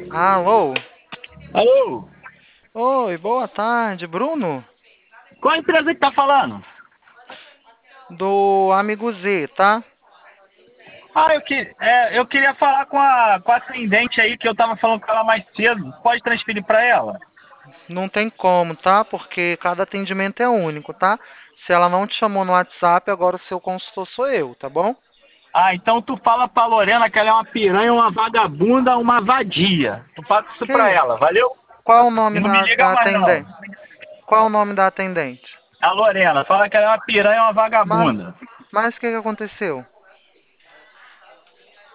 Alô? Alô? Oi, boa tarde, Bruno? Qual a empresa que tá falando? Do Amigo Z, tá? Eu queria falar com a atendente aí que eu tava falando com ela mais cedo. Pode transferir para ela? Não tem como, tá? Porque cada atendimento é único, tá? Se ela não te chamou no WhatsApp, agora o seu consultor sou eu, tá bom? Ah, então tu fala pra Lorena que ela é uma piranha, uma vagabunda, uma vadia. Tu passa isso pra Que? ela, valeu? Qual o E nome não me liga da mais não. atendente? Qual o nome da atendente? A Lorena, fala que ela é uma piranha, uma Mas, vagabunda. mas o que que aconteceu?